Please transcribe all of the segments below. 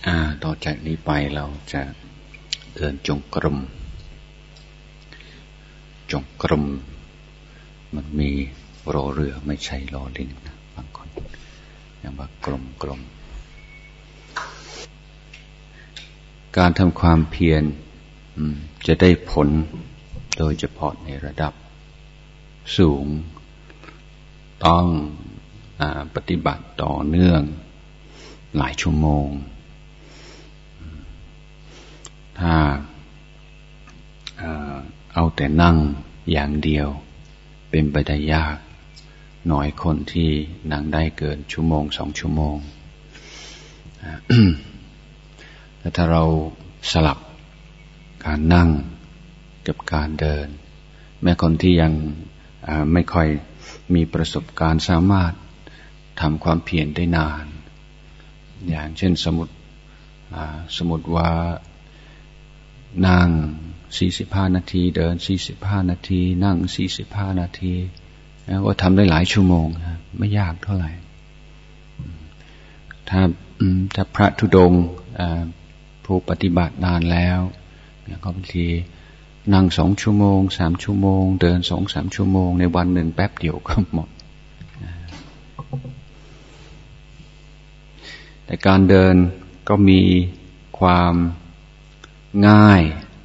ต่อจากนี้ไปเราจะเดินจงกรมมันมีรอเรือไม่ใช่รอลิงนะบางคนอย่างว่ากลมการทำความเพียรจะได้ผลโดยเฉพาะในระดับสูงต้องปฏิบัติต่อเนื่องหลายชั่วโมงถ้าเอาแต่นั่งอย่างเดียวเป็นไปได้ยากน้อยคนที่นั่งได้เกินชั่วโมง2 ชั่วโมง แต่ถ้าเราสลับการนั่งกับการเดินแม้คนที่ยังไม่ค่อยมีประสบการณ์สามารถทำความเพียรได้นานอย่างเช่นสมมติว่านั่ง45 นาทีเดิน45 นาทีนั่ง45 นาทีแล้วก็ทำได้หลายชั่วโมงนะไม่ยากเท่าไหร่ถ้าพระธุดงค์ผู้ปฏิบัตินานแล้วก็บางทีนั่ง2 ชั่วโมง3 ชั่วโมงเดิน2-3 ชั่วโมงในวันหนึ่งแป๊บเดียวก็หมดแต่การเดินก็มีความง่าย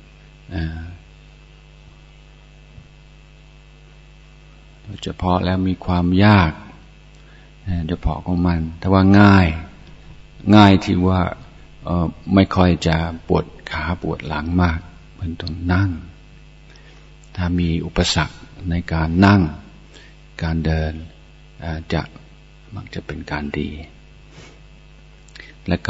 โดยเฉพาะแล้วมีความยากเฉพาะของมันแต่ว่าง่ายที่ว่าไม่ค่อยจะปวดขาปวดหลังมากเหมือนต้องนั่งถ้ามีอุปสรรคในการนั่งการเดินมักจะเป็นการดีและ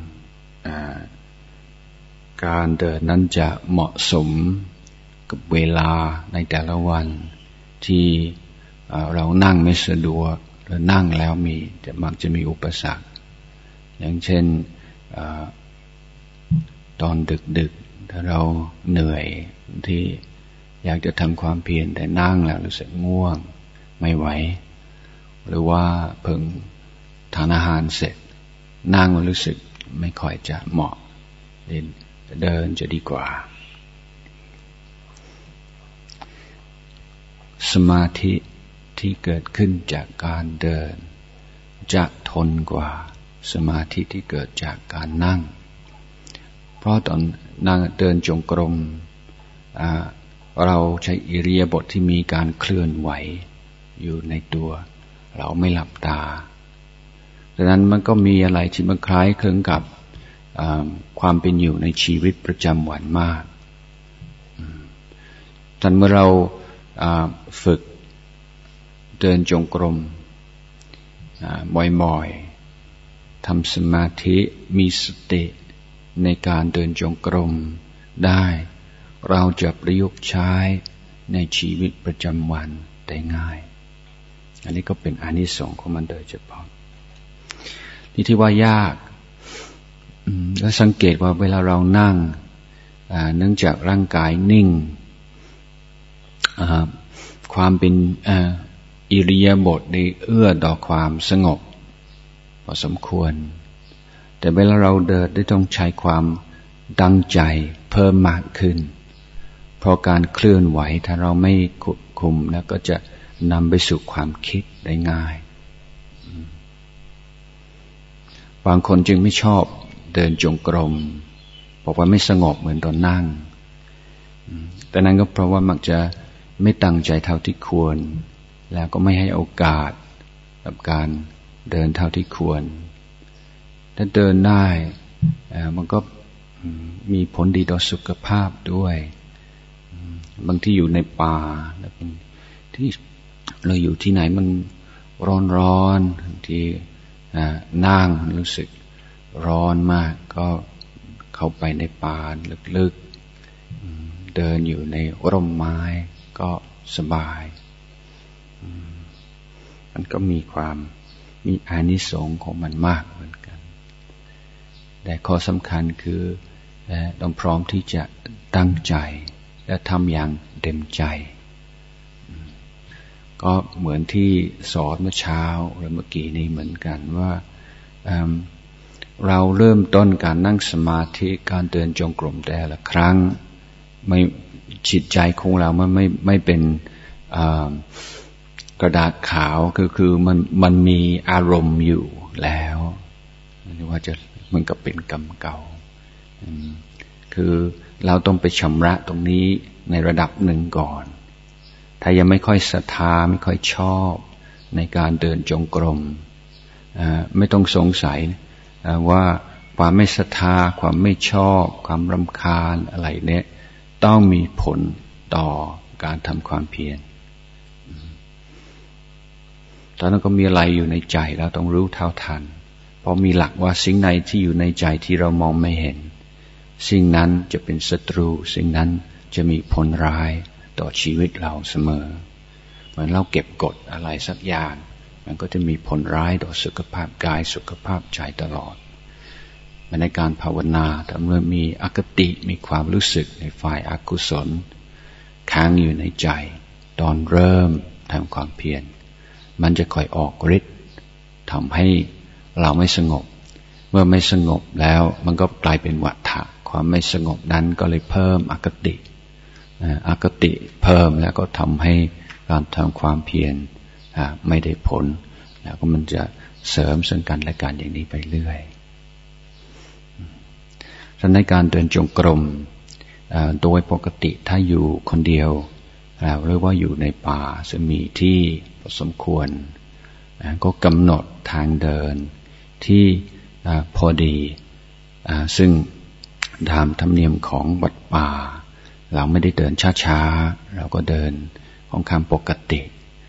การเดินนั้นจะเหมาะสมกับเวลาในแต่ละวันที่เรานั่งไม่สะดวกหรือนั่งแล้วมักจะมีอุปสรรคอย่างเช่นตอนดึกถ้าเราเหนื่อยที่อยากจะทำความเพียรแต่นั่งแล้วรู้สึกง่วงไม่ไหวหรือว่าเพิ่งทานอาหารเสร็จนั่งแล้วรู้สึกไม่ค่อยจะเหมาะเดินจะดีกว่าสมาธิที่เกิดขึ้นจากการเดินจะทนกว่าสมาธิที่เกิดจากการนั่งเพราะตอนนั่งเดินจงกรมเราใช้อิริยาบถที่มีการเคลื่อนไหวอยู่ในตัวเราไม่หลับตาดังนั้นมันก็มีอะไรที่มันคล้ายคลึงกับความเป็นอยู่ในชีวิตประจำวันมากตอนเมื่อเราฝึกเดินจงกรมบ่อยๆทำสมาธิมีสติในการเดินจงกรมได้เราจะประยุกต์ใช้ในชีวิตประจำวันได้ง่ายอันนี้ก็เป็นอานิสงส์ของมันโดยเฉพาะที่ว่ายากแล้วสังเกตว่าเวลาเรานั่งเนื่องจากร่างกายนิ่งความเป็นอิริยาบถได้เอื้อต่อความสงบพอสมควรแต่เวลาเราเดินได้ต้องใช้ความตั้งใจเพิ่มมากขึ้นเพราะการเคลื่อนไหวถ้าเราไม่ควบคุมแล้วก็จะนำไปสู่ความคิดได้ง่ายบางคนจึงไม่ชอบเดินจงกรมบอกว่าไม่สงบเหมือนตอนนั่งแต่นั้นก็เพราะว่ามักจะไม่ตั้งใจเท่าที่ควรแล้วก็ไม่ให้โอกาสกับการเดินเท่าที่ควรถ้าเดินได้มันก็มีผลดีต่อสุขภาพด้วยบางที่อยู่ในป่าแล้วที่เราอยู่ที่ไหนมันร้อนบางทีนั่งรู้สึกร้อนมากก็เข้าไปในป่าลึกๆเดินอยู่ในร่มไม้ก็สบายมันก็มีอานิสงส์ของมันมากเหมือนกันแต่ข้อสำคัญคือต้องพร้อมที่จะตั้งใจและทำอย่างเต็มใจก็เหมือนที่สอนเมื่อเช้าหรือเมื่อกี้นี้เหมือนกันว่าเราเริ่มต้นการนั่งสมาธิการเดินจงกรมแต่ละครั้งไม่จิตใจของเรามันไม่เป็นกระดาษขาวคือมันมีอารมณ์อยู่แล้วนี่ว่าจะมันก็เป็นกรรมเก่าคือเราต้องไปชำระตรงนี้ในระดับหนึ่งก่อนถ้ายังไม่ค่อยศรัทธาไม่ค่อยชอบในการเดินจงกรมไม่ต้องสงสัยว่าความไม่ศรัทธาความไม่ชอบความรำคาญอะไรเนี่ยต้องมีผลต่อการทำความเพียรตอนนั้นก็มีอะไรอยู่ในใจเราต้องรู้เท่าทันเพราะมีหลักว่าสิ่งไหนที่อยู่ในใจที่เรามองไม่เห็นสิ่งนั้นจะเป็นศัตรูสิ่งนั้นจะมีผลร้ายต่อชีวิตเราเสมอเหมือนเราเก็บกดอะไรสักอย่างมันก็จะมีผลร้ายต่อสุขภาพกายสุขภาพใจตลอดในการภาวนาถ้าเมื่อมีอคติมีความรู้สึกในฝ่ายอกุศลค้างอยู่ในใจตอนเริ่มทำความเพียรมันจะค่อยออกฤทธิ์ทำให้เราไม่สงบเมื่อไม่สงบแล้วมันก็กลายเป็นวัฏฏะความไม่สงบนั้นก็เลยเพิ่มอคติเพิ่มแล้วก็ทำให้การทำความเพียรไม่ได้ผลแล้วก็มันจะเสริมซึ่งกันและกันอย่างนี้ไปเรื่อยฉะนั้นในการเดินจงกรมโดยปกติถ้าอยู่คนเดียวหรือว่าอยู่ในป่าซึ่งมีที่พอสมควรก็กำหนดทางเดินที่พอดีซึ่งตามธรรมเนียมของวัดป่าเราไม่ได้เดินช้าๆเราก็เดินของคำปกติ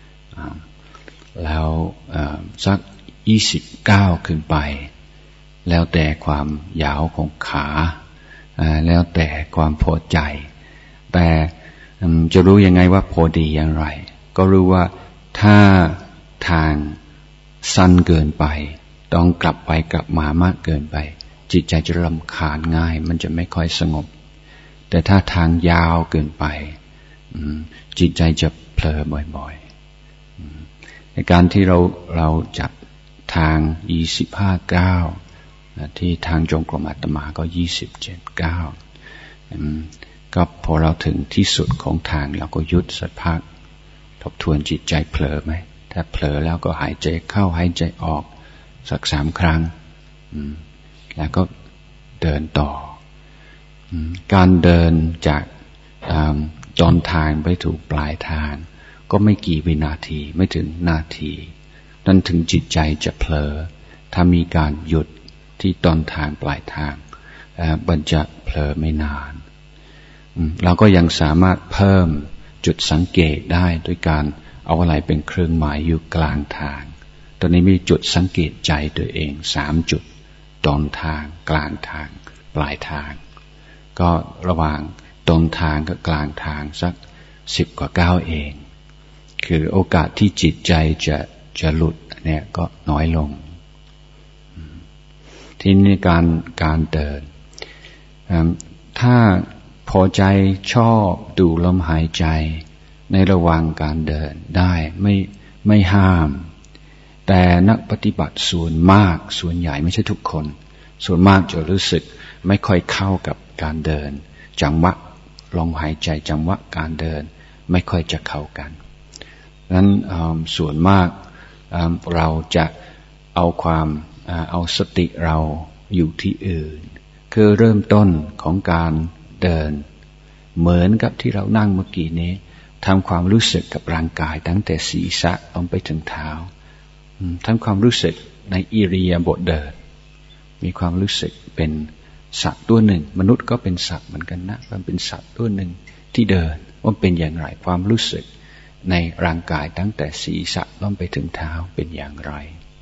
แล้วสัก29ขึ้นไปแล้วแต่ความยาวของขาแล้วแต่ความพอใจแต่จะรู้ยังไงว่าพอดีอย่างไรก็รู้ว่าถ้าทางสั้นเกินไปต้องกลับไปกลับมามากเกินไปจิตใจจะรำคาญง่ายมันจะไม่ค่อยสงบแต่ถ้าทางยาวเกินไปจิตใจจะเผลอบ่อยๆในการที่เราจับทาง25 ก้าวที่ทางจงกรมอาตมาก็27 ก้าวก็พอเราถึงที่สุดของทางเราก็หยุดสักพักทบทวนจิตใจเผลอไหมถ้าเผลอแล้วก็หายใจเข้าหายใจออกสัก3 ครั้งแล้วก็เดินต่อการเดินจากต้นทางไปถูกปลายทางก็ไม่กี่วินาทีไม่ถึงนาทีนั่นถึงจิตใจจะเผลอถ้ามีการหยุดที่ต้นทางปลายทางมันจะเผลอไม่นานเราก็ยังสามารถเพิ่มจุดสังเกตได้ด้วยการเอาอะไรเป็นเครื่องหมายอยู่กลางทางตอนนี้มีจุดสังเกตใจตัวเอง3 จุดต้นทางกลางทางปลายทางก็ระหว่างต้นทางกับกลางทางสัก10 กว่าก้าวเองคือโอกาสที่จิตใจจะหลุดเนี่ยก็น้อยลงที่นี่การเดินถ้าพอใจชอบดูลมหายใจในระหว่างการเดินได้ไม่ห้ามแต่นักปฏิบัติส่วนมากส่วนใหญ่ไม่ใช่ทุกคนส่วนมากจะรู้สึกไม่ค่อยเข้ากับการเดินจังหวะลมหายใจจังหวะการเดินไม่ค่อยจะเข้ากันนั้นส่วนมากเราจะเอาสติเราอยู่ที่อื่นคือเริ่มต้นของการเดินเหมือนกับที่เรานั่งเมื่อกี้นี้ทำความรู้สึกกับร่างกายตั้งแต่ศีรษะลงไปถึงเท้าทำความรู้สึกในอิริยาบถเดินมีความรู้สึกเป็นสัตว์ตัวหนึ่งมนุษย์ก็เป็นสัตว์เหมือนกันนะมันเป็นสัตว์ตัวหนึ่งที่เดินว่าเป็นอย่างไรความรู้สึกในร่างกายตั้งแต่ศีรษะลงไปถึงเท้าเป็นอย่างไร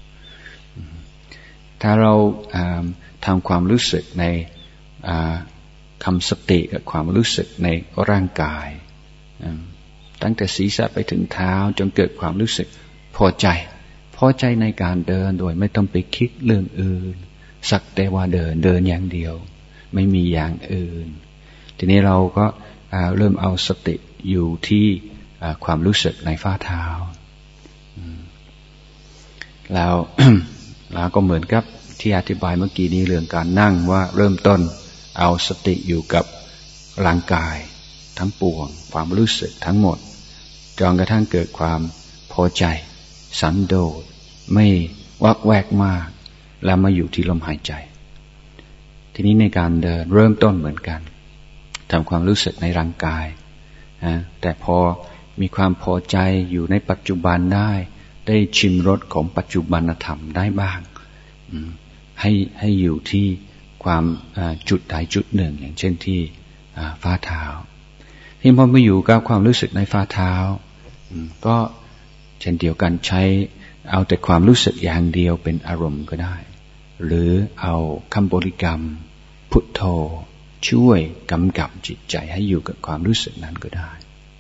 ถ้าเราทำความรู้สึกในคำสติกับความรู้สึกในร่างกายตั้งแต่ศีรษะไปถึงเท้าจนเกิดความรู้สึกพอใจในการเดินโดยไม่ต้องไปคิดเรื่องอื่นสักแต่ว่าเดินอย่างเดียวไม่มีอย่างอื่นทีนี้เราก็เริ่มเอาสติอยู่ที่ความรู้สึกในฝ่าเท้าแล้ว เราก็เหมือนกับที่อธิบายเมื่อกี้นี้เรื่องการนั่งว่าเริ่มต้นเอาสติอยู่กับร่างกายทั้งปวงความรู้สึกทั้งหมดจนกระทั่งเกิดความพอใจสันโดษไม่วักแวกมากแล้วมาอยู่ที่ลมหายใจทีนี้ในการเดินเริ่มต้นเหมือนกันทำความรู้สึกในร่างกายแต่พอมีความพอใจอยู่ในปัจจุบันได้ชิมรสของปัจจุบันธรรมได้บ้างให้อยู่ที่ความจุดใดจุดหนึ่งอย่างเช่นที่ฝ่าเท้าที่พอมาอยู่กับความรู้สึกในฝ่าเท้าก็เช่นเดียวกันใช้เอาแต่ความรู้สึกอย่างเดียวเป็นอารมณ์ก็ได้หรือเอาคำบริกรรมพุทโธช่วยกำกับจิตใจให้อยู่กับความรู้สึกนั้นก็ได้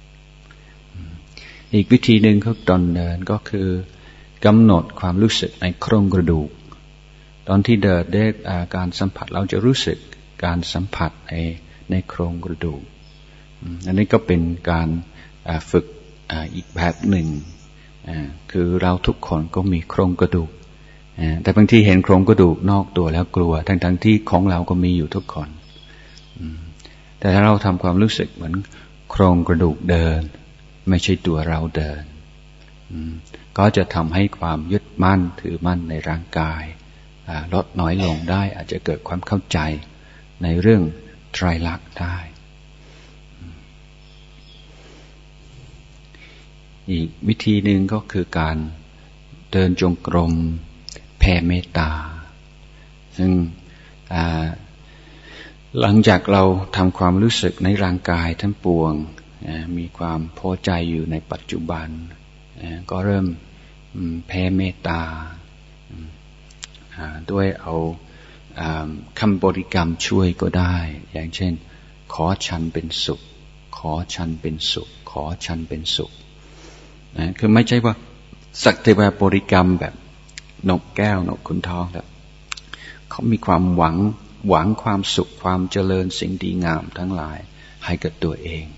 อีกวิธีหนึ่งของตอนเดินก็คือกำหนดความรู้สึกในโครงกระดูกตอนที่เดินได้การสัมผัสเราจะรู้สึกการสัมผัสในโครงกระดูกอันนี้ก็เป็นการฝึกอีกแบบหนึ่งคือเราทุกคนก็มีโครงกระดูกแต่บางทีเห็นโครงกระดูกนอกตัวแล้วกลัวทั้งที่ของเราก็มีอยู่ทุกคนแต่ถ้าเราทำความรู้สึกเหมือนโครงกระดูกเดินไม่ใช่ตัวเราเดินก็จะทำให้ความยึดมั่นถือมั่นในร่างกายลดน้อยลงได้อาจจะเกิดความเข้าใจในเรื่องไตรลักษณ์ได้อีกวิธีหนึ่งก็คือการเดินจงกรมแผ่เมตตาซึ่งหลังจากเราทำความรู้สึกในร่างกายทั้งปวงมีความพอใจอยู่ในปัจจุบันก็เริ่มแผ่เมตตาด้วยเอาคำบริกรรมช่วยก็ได้อย่างเช่นขอฉันเป็นสุขขอฉันเป็นสุขขอฉันเป็นสุขคือไม่ใช่ว่าสักแต่ว่าบริกรรมแบบนกแก้วนกขุนทองแบบเขามีความหวังความสุขความเจริญสิ่งดีงามทั้งหลายให้กับตัวเอง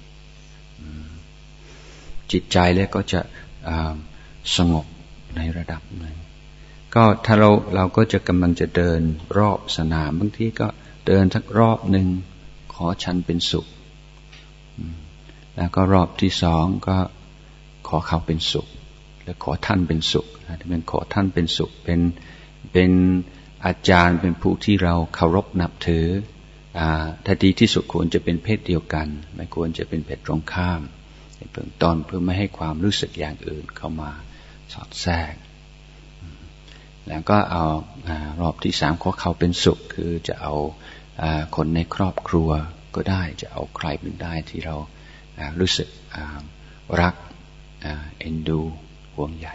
จิตใจแล้วก็จะสงบในระดับหนึ่งก็ถ้าเราก็จะกำลังจะเดินรอบสนามบางทีก็เดินสักรอบหนึ่งขอฉันเป็นสุขแล้วก็รอบที่สองก็ขอเขาเป็นสุขแล้วขอท่านเป็นสุขที่เป็นขอท่านเป็นสุขเป็นอาจารย์เป็นผู้ที่เราเคารพนับถือถ้าดีที่สุดควรจะเป็นเพศเดียวกันไม่ควรจะเป็นเพศตรงข้ามในเบื้องต้นเพื่อไม่ให้ความรู้สึกอย่างอื่นเข้ามาสอดแทรกแล้วก็เอารอบที่สามขอเขาเป็นสุขคือจะเอาคนในครอบครัวก็ได้จะเอาใครเป็นได้ที่เรารู้สึกรักเอ็นดูห่วงใย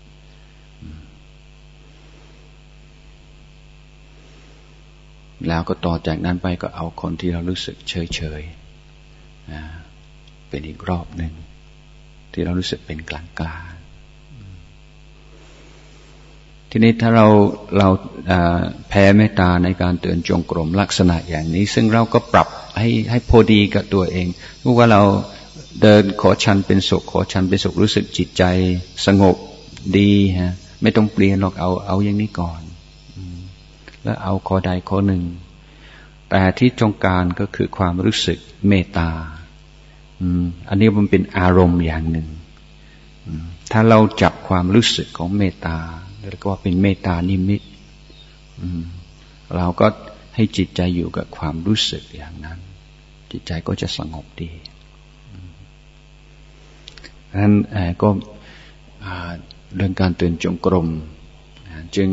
แล้วก็ต่อจากนั้นไปก็เอาคนที่เรารู้สึกเฉยๆเป็นอีกรอบหนึ่งที่เรารู้สึกเป็นกลางๆทีนี้ถ้าเราแผ่เมตตาในการเดินจงกรมลักษณะอย่างนี้ซึ่งเราก็ปรับให้พอดีกับตัวเองว่าเราเดินขอฉันเป็นสุขขอฉันเป็นสุขรู้สึกจิตใจสงบดีไม่ต้องเปลี่ยนหรอกเอาอย่างนี้ก่อนแล้วเอาข้อใดข้อหนึ่งแต่ที่ตรงกลางก็คือความรู้สึกเมตตาอันนี้มันเป็นอารมณ์อย่างหนึ่งถ้าเราจับความรู้สึกของเมตตาแล้วก็เป็นเมตตานิมิตเราก็ให้จิตใจอยู่กับความรู้สึกอย่างนั้นจิตใจก็จะสงบดีดังนั้นก็เรื่องการเดินจงกรมจึง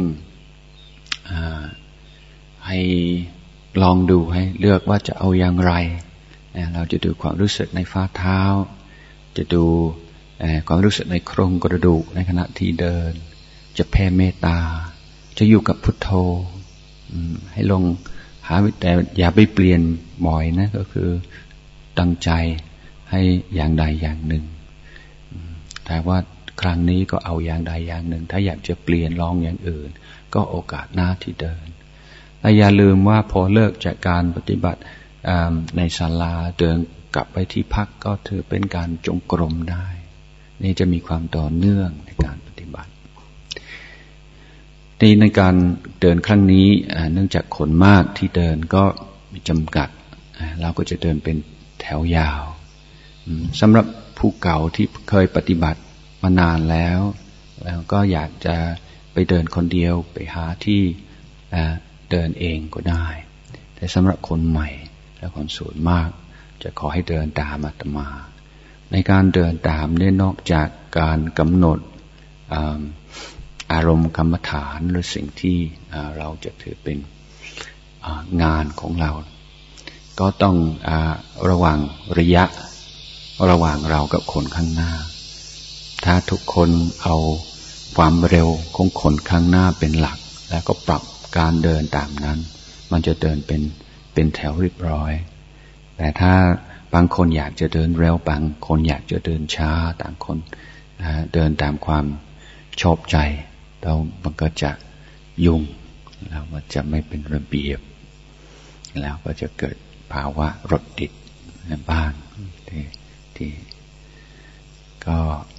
ให้ลองดูให้เลือกว่าจะเอาอย่างไรเราจะดูความรู้สึกในฝ่าเท้าจะดูความรู้สึกในโครงกระดูกในขณะที่เดินจะแผ่เมตตาจะอยู่กับพุทโธให้ลงหาแต่อย่าไปเปลี่ยนบ่อยนะก็คือตั้งใจให้อย่างใดอย่างหนึ่งแต่ว่าครั้งนี้ก็เอาอย่างใดอย่างหนึ่งถ้าอยากจะเปลี่ยนลองอย่างอื่นก็โอกาสหน้าที่เดินและอย่าลืมว่าพอเลิกจากการปฏิบัติในศาลาเดินกลับไปที่พักก็ถือเป็นการจงกรมได้นี่จะมีความต่อเนื่องในการปฏิบัติในการเดินครั้งนี้เนื่องจากคนมากที่เดินก็มีจำกัดเราก็จะเดินเป็นแถวยาวสำหรับผู้เก่าที่เคยปฏิบัติมานานแล้วก็อยากจะไปเดินคนเดียวไปหาที่เดินเองก็ได้แต่สำหรับคนใหม่และคนส่วนมากจะขอให้เดินตามอาตมาในการเดินตามเนี่ยนอกจากการกำหนดอารมณ์กรรมฐานหรือสิ่งที่เราจะถือเป็นงานของเราก็ต้องระวังระยะระหว่างเรากับคนข้างหน้าถ้าทุกคนเอาความเร็วของคนข้างหน้าเป็นหลักแล้วก็ปรับการเดินตามนั้นมันจะเดินเป็นแถวเรียบร้อยแต่ถ้าบางคนอยากจะเดินเร็วบางคนอยากจะเดินช้าต่างคนเดินตามความชอบใจแล้วมันก็จะยุ่งแล้วมันจะไม่เป็นระเบียบแล้วก็จะเกิดภาวะรถติดในบ้านที่ก็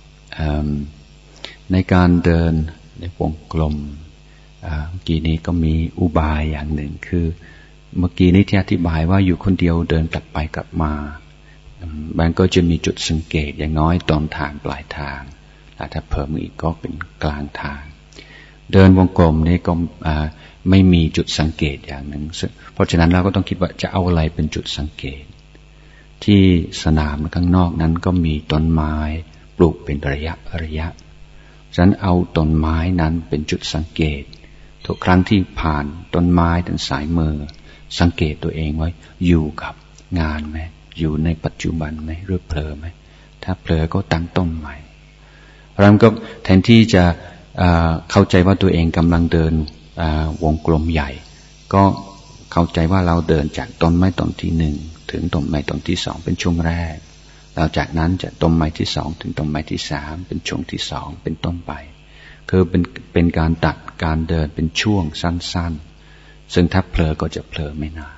ในการเดินในวงกลมเมื่อกี้นี้ก็มีอุบายอย่างหนึ่งคือเมื่อกี้นี้ที่อธิบายว่าอยู่คนเดียวเดินกลับไปกลับมามันก็จะมีจุดสังเกตอย่างน้อยต้นทางปลายทางถ้าเพิ่มอีกก็เป็นกลางทางเดินวงกลมนี่ก็ไม่มีจุดสังเกตอย่างหนึ่งเพราะฉะนั้นเราก็ต้องคิดว่าจะเอาอะไรเป็นจุดสังเกตที่สนามข้างนอกนั้นก็มีต้นไม้ปลูกเป็นระยะฉะนั้นเอาต้นไม้นั้นเป็นจุดสังเกตทุกครั้งที่ผ่านต้นไม้ทางสายมือสังเกตตัวเองไว้อยู่กับงานไหมอยู่ในปัจจุบันไหมหรือเผลอไหมถ้าเผลอก็ตั้งต้นใหม่เราก็แทนที่จะเข้าใจว่าตัวเองกำลังเดินวงกลมใหญ่ก็เข้าใจว่าเราเดินจากต้นไม้ต้นที่หนึ่งถึงต้นไม้ต้นที่สองเป็นช่วงแรกแล้วจากนั้นจากต้นไม้ที่สองถึงต้นไม้ที่สามเป็นช่วงที่สองเป็นต้นไปคือเป็นการตัดการเดินเป็นช่วงสั้นๆซึ่งถ้าเผลอก็จะเผลอไม่นาน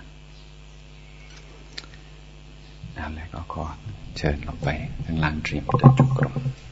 นั่นแหละก็ขอเชิญลงไปข้างล่างเตรียมเดินจงกรม